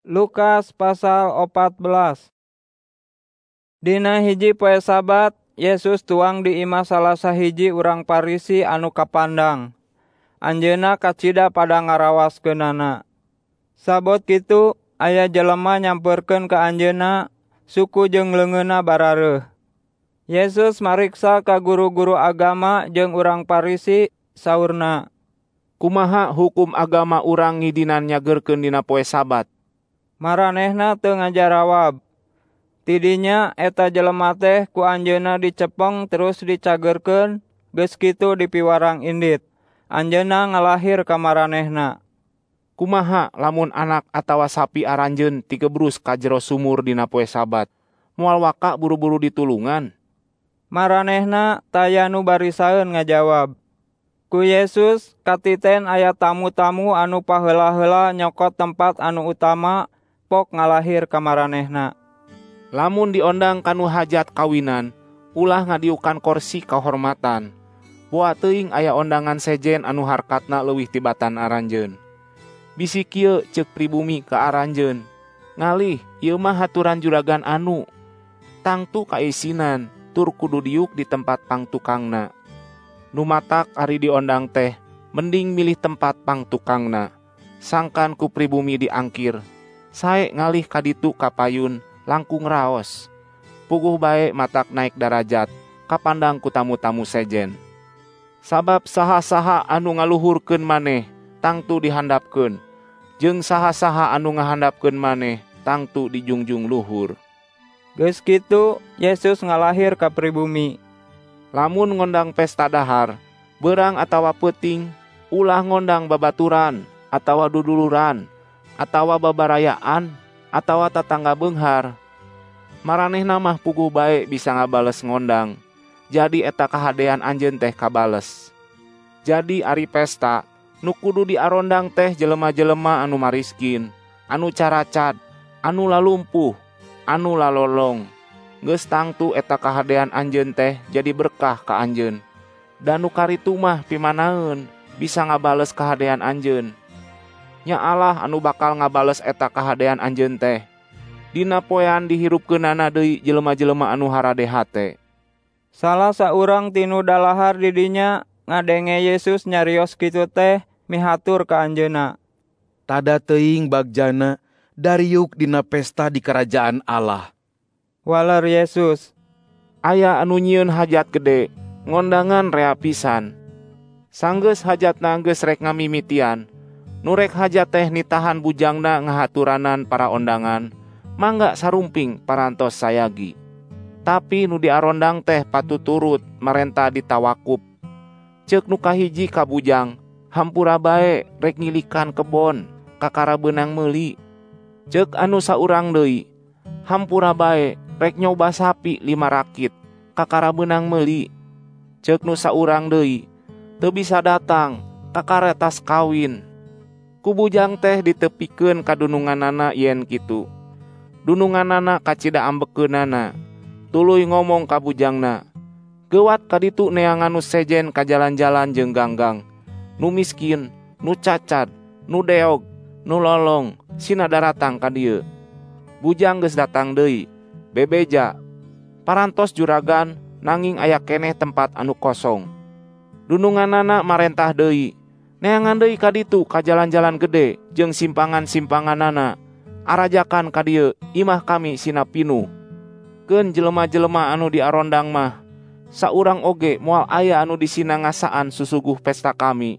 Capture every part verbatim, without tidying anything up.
Lukas pasal opat belas. Dina hiji poe Sabat, Yesus tuang di imah salah sahiji urang Parisi anu kapandang. Anjeunna kacida pada ngarawaskeunana. Sabot kitu aya jelema nyampeurkeun ka anjeunna, suku jeung leungeunna barareuh. Yesus mariksa ka guru-guru agama jeung urang Parisi, saurna, "Kumaha hukum agama urang ngidinan nyageurkeun dina poe Sabat?" Maranehna teu ngajarawab. Tidinya eta jelema teh ku anjeunna dicepeng terus dicageurkeun, geus kitu dipiwarang indit. Anjeunna ngalahir ka maranehna. "Kumaha lamun anak atawa sapi aranjeun tigebrus ka jero sumur dina poe Sabat? Moal waka buru-buru ditulungan?" Maranehna taya nu barisaeun ngajawab. Ku Yesus katiten aya tamu-tamu anu paheula-heula nyokot tempat anu utama, pok ngalahir ka maranehna. "Lamun diondang kanu hajat kawinan, ulah ngadiukan korsi kahormatan. Boa teuing aya ondangan sejen anu harkatna leuwih tibatan aranjeun. Bisi kieu ceuk pribumi ka aranjeun, ngalih ieu mah haturan juragan anu. Tangtu kaisinan tur kudu diuk di tempat pangtukangna. Nu matak ari diondang teh, mending milih tempat pangtukangna. Sangkan ku pribumi diangkir, sae ngalih ka ditu ka payun langkung raos. Puguh bae matak naik darajat, kapandang ku tamu-tamu sejen. Sabab saha-saha anu ngaluhurkeun maneh, tangtu dihandapkeun, jeung saha-saha anu ngahandapkeun maneh, tangtu dijungjung luhur." Geus kitu Yesus ngalahir ka pribumi. "Lamun ngondang pesta dahar, beurang atawa peuting, ulah ngondang babaturan, atawa duduluran, atawa babarayaan, atawa tatangga beunghar. Maranehna mah puguh bae bisa ngabales ngondang, jadi eta kahadean anjeun teh kabales. Jadi ari pesta, nu kudu diarondang teh jelema-jelema anu mariskin, anu caracad, anu lalumpuh, anu lalolong. Geus tangtu eta kahadean anjeun teh jadi berkah ka anjeun. Dan nu karitu mah pimanaeun bisa ngabales kahadean anjeun. Nya Allah anu bakal ngabales eta kahadean anjeun teh. Dina poean dihirupkeunana deui jelema-jelema anu harade hate." Salah saurang tinu dalahar di dinya ngadenge Yesus nyarios kitu teh mihatur ka anjeunna. "Tada teuing bagjana dariuk dina pesta di kerajaan Allah." Waler Yesus, "Aya anu nyieun hajat gede, ngondangan rea pisan. Sanggeus hajatna geus rek ngamimitian, nu rek hajat teh nitahan bujangna ngahaturanan para ondangan, mangga sarumping parantos sayagi. Tapi nu diarondang teh patuturut marenta ditawakup. Ceuk nu kahiji ka bujang, hampura bae rek ngilikan kebon, kakara beunang meuli. Ceuk anu saurang deui, hampura bae rek nyoba sapi lima rakit, kakara beunang meuli. Ceuk nu saurang deui, teu bisa datang, kakara tas kawin. Ku bujang teh ditepikeun ka dununganana yen kitu. Dununganana kacida ambekeunana, tuluy ngomong ka bujangna, 'Geuwat ka ditu neangan nu sejen ka jalan-jalan jeung ganggang, nu miskin, nu cacat, nu deog, nu lolong, sina daratang ka dieu.' Bujang geus datang deui, bebeja. Parantos juragan nanging aya keneh tempat anu kosong. Dununganana marentah deui, 'Neangan deui ka ditu ka jalan-jalan gede jeung simpangan-simpanganana. Arajakan ka dieu, imah kami sina pinuh. Keun jelema-jelema anu diarondang mah, saurang oge moal aya anu disina ngasaan susuguh pesta kami.'"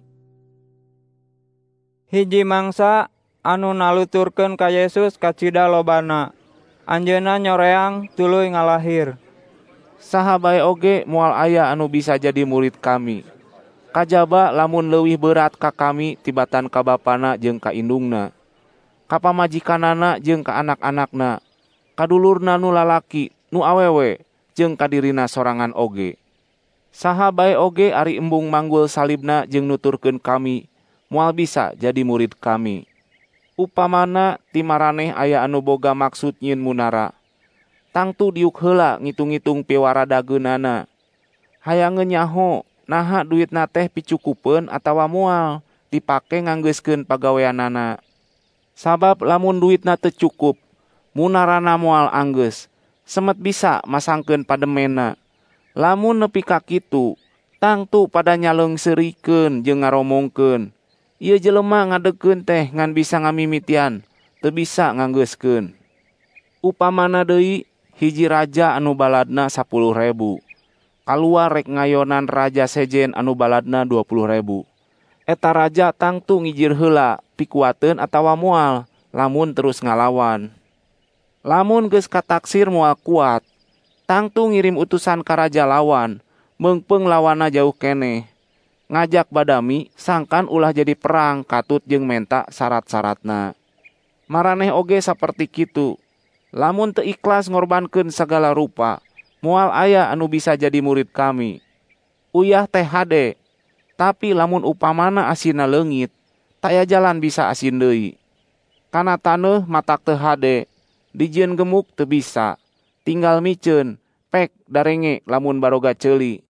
Hiji mangsa anu naluturkeun ka Yesus kacida lobana. Anjeunna nyoreang tuluy ngalahir. "Saha bae oge moal aya anu bisa jadi murid kami. Kajaba lamun leuwih berat ka kami tibatan ka bapana jeung ka indungna, ka pamajikanana jeung ka anak-anakna, ka dulurna nu lalaki, nu awewe, jeung ka dirina sorangan oge. Saha bae oge ari embung manggul salibna jeung nuturkeun kami, moal bisa jadi murid kami. Upamana ti maraneh aya anu boga maksud nyieun munara, tangtu diuk heula ngitung-ngitung piwara dageunana. Hayangeun nyaho naha duitna teh picukupeun atawa moal dipake nganggeuskeun pagaweanana. Sabab lamun duitna teu cukup, munarana moal anggeus, semet bisa masangkeun pademena. Lamun nepi ka kitu, tangtu pada nyaleungseurikeun jeung ngaromongkeun. Ieu jelema ngadegeun teh ngan bisa ngamimitian, teu bisa nganggeuskeun. Upamana deui, hiji raja anu baladna sapuluh ribu. Kaluar rek ngayonan raja sejen anu baladna dua puluh ribu. Eta raja tangtu ngijir heula pikuateun atawa moal, lamun terus ngalawan. Lamun geus kataksir moal kuat, tangtu ngirim utusan ka raja lawan, meungpeung lawanna jauh keneh. Ngajak badami sangkan ulah jadi perang katut jeung menta syarat-syaratna. Maraneh oge saperti kitu. Lamun teu ikhlas ngorbankeun sagala rupa, moal aya anu bisa jadi murid kami. Uyah teh hade, tapi lamun upamana asinna leungit, taya jalan bisa asin deui. Kana taneuh matak teu hade, dijieun gemuk teu bisa, tinggal miceun, pek darenge lamun baroga ceuli.